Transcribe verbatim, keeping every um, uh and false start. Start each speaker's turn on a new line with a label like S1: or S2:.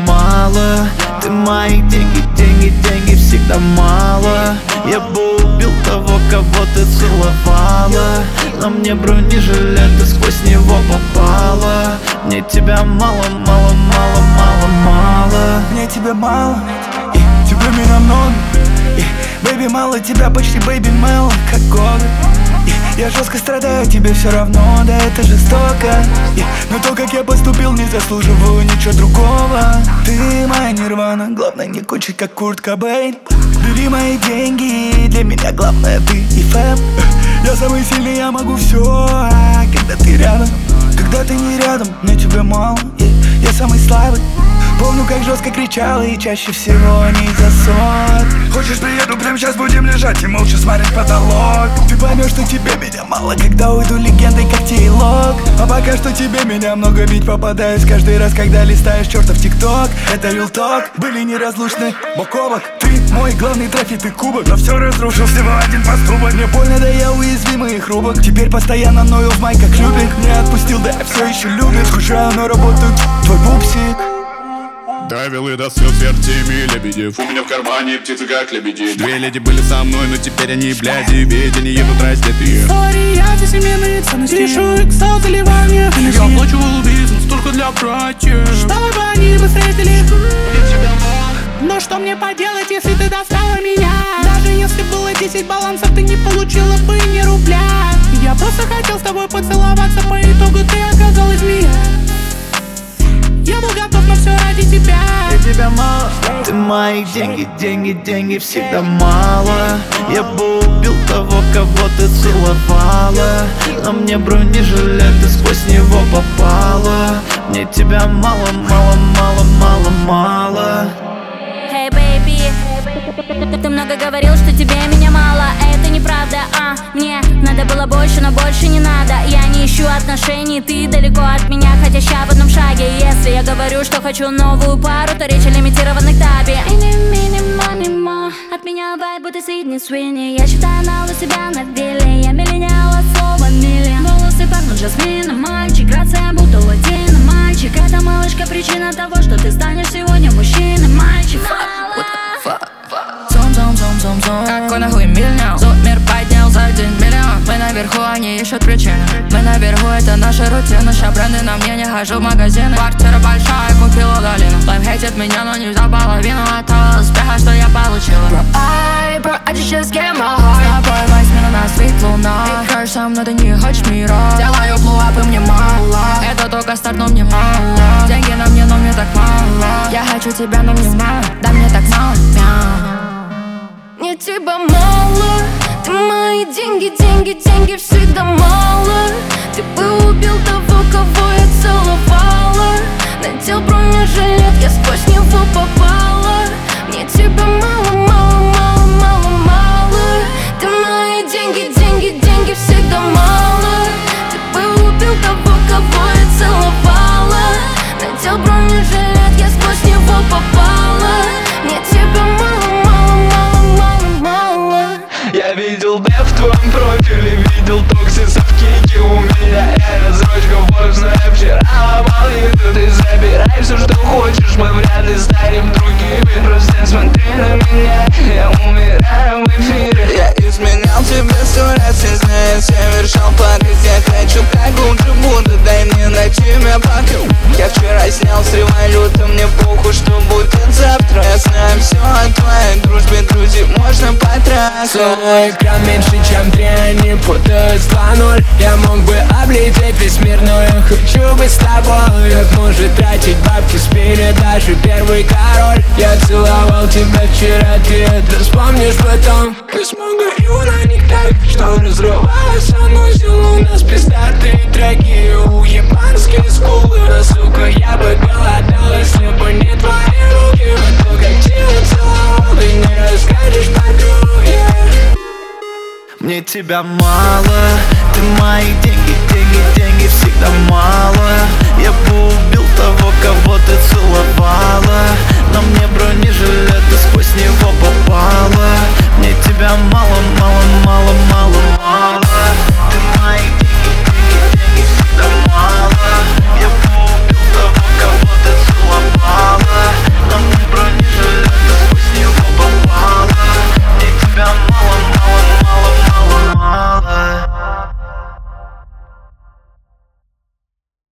S1: мало. Ты мои деньги, деньги, деньги всегда мало. Я бы убил того, кого ты целовала. На мне бронежилет, ты сквозь него попала. Мне тебя мало, мало, мало, мало, мало.
S2: Мне тебя мало, и тебя меня много. Бэйби, мало тебя, почти бэйби мело, как годы. Я жестко страдаю, тебе все равно, да это жестоко. Но то, как я поступил, не заслуживаю ничего другого. Ты моя нирвана, главное не кончить, как Курт Кобейн. Бери мои деньги, для меня главное ты и фэм. Я самый сильный, я могу все, когда ты рядом. Когда ты не рядом, мне тебя мало, я самый слабый. Помню, как жестко кричала, и чаще всего не за ссор. Хочешь, приеду, прямо сейчас будем лежать и молча смотреть потолок. Ты поймешь, что тебе меня мало, когда уйду легендой, как Тейлок. А пока что тебе меня много, ведь попадаюсь каждый раз, когда листаешь чертов ТикТок. Это real talk, были неразлучны бок о бок. Ты мой главный трофей, ты кубок, но все разрушил всего один поступок. Мне больно, да я уязвимый и хрупок. Теперь постоянно ною в май, как любик. Не отпустил, да я все еще любит. Скучаю, но работаю, твой пупсик.
S3: Довел и до слез вертими лебедев. У меня в кармане птицы как лебеди. Две леди были со мной, но теперь они бляди. Ведь они едут раздетые.
S4: Сори, я за семейные ценности. Решу иксал заливание. Я плачу бизнес только для братьев, чтобы бы они бы встретили. Но что мне поделать, если ты достала меня? Даже если было десять балансов, ты не получила бы ни рубля. Я просто хотел с тобой поцеловаться, по итогу ты оказалась змея. Я был готов на все ради тебя.
S1: Я тебя мало, ты мои деньги, деньги, деньги всегда мало. Я бы убил того, кого ты целовала. На мне бронежилет, ты сквозь него попала. Мне тебя мало, мало, мало, мало, мало.
S5: Hey baby, ты много говорил, что тебе меня мало. Это неправда, а мне надо было больше, но больше не надо. Я не ищу отношений, ты далеко от меня, хотя ща в одном шаге. Если я говорю, что хочу новую пару, то речь о лимитированных таби. От меня вайб, будто Сидни Свинни. Я считаю нал у себя на деле. Я миллениал от слова миллион. Волосы пахнут жасмином, мальчик. Грация будто латино, мальчик. Это малышка причина того, что ты станешь сегодня мужчиной, мальчик.
S6: Какой нахуй миллион? Зуб мир поднял за один миллион. Мы наверху, они ищут причины. Мы наверху, это наша рутина. Ща бренды на мне, не хожу в магазины. Квартира большая, купила долину. Лайф хейтит меня, но не взял половину от того успеха, что я получила. Bro, I, bro, I just get my heart. Я поймай смена на свет луна. Ты кажешь сам, но ты не хочешь мира. Делаю блуап, и мне мало. Это только старт, но мне мало. Деньги на мне, но мне так мало. Я хочу тебя, но не знаю. Да мне так мало, мяу.
S7: Мне тебя мало, ты мои деньги, деньги, деньги всегда мало. Ты бы убил того, кого я целовала. Надел бронежилет, я сквозь него попала. Мне тебя мало, мало, мало, мало, мало. Ты мои деньги, деньги, деньги всегда мало. Ты бы убил того, кого я целовала. Надел бронежилет, я сквозь него попала. Мне тебя мало, мало, мало.
S2: Я видел дэп в твоем профиле, видел токсисов кейки у меня. Я разрочка вкусная, вчера ломал еду. Ты забирай все, что хочешь, мы вряд ли станем другими. Просто смотри на меня, я умираю в эфире.
S8: Я изменял тебе сто раз, не знаю, совершал падать. Я хочу, как лучше буду, дай мне на тебя покрыл. Я вчера снял с революта, мне похуй, что будет завтра. Я знаю все о твоей дружбе, друзей можно потратить.
S2: Свой экран меньше, чем три, они путают с два ноль. Я мог бы облететь весь мир, но я хочу быть с тобой. Как может тратить бабки, спили даже первый король. Я целовал тебя вчера, ты это вспомнишь потом. Мы смогу на них так, что разрывалось, санузел. У нас пиздатые треки, уебанские скулы. Но, сука, я бы голодал, если бы не твои руки. Но то, как тебя целовал, ты не расскажешь подруге.
S1: Мне тебя мало, ты мои деньги, деньги, деньги всегда мало. Я бы убил того, кого ты целовала.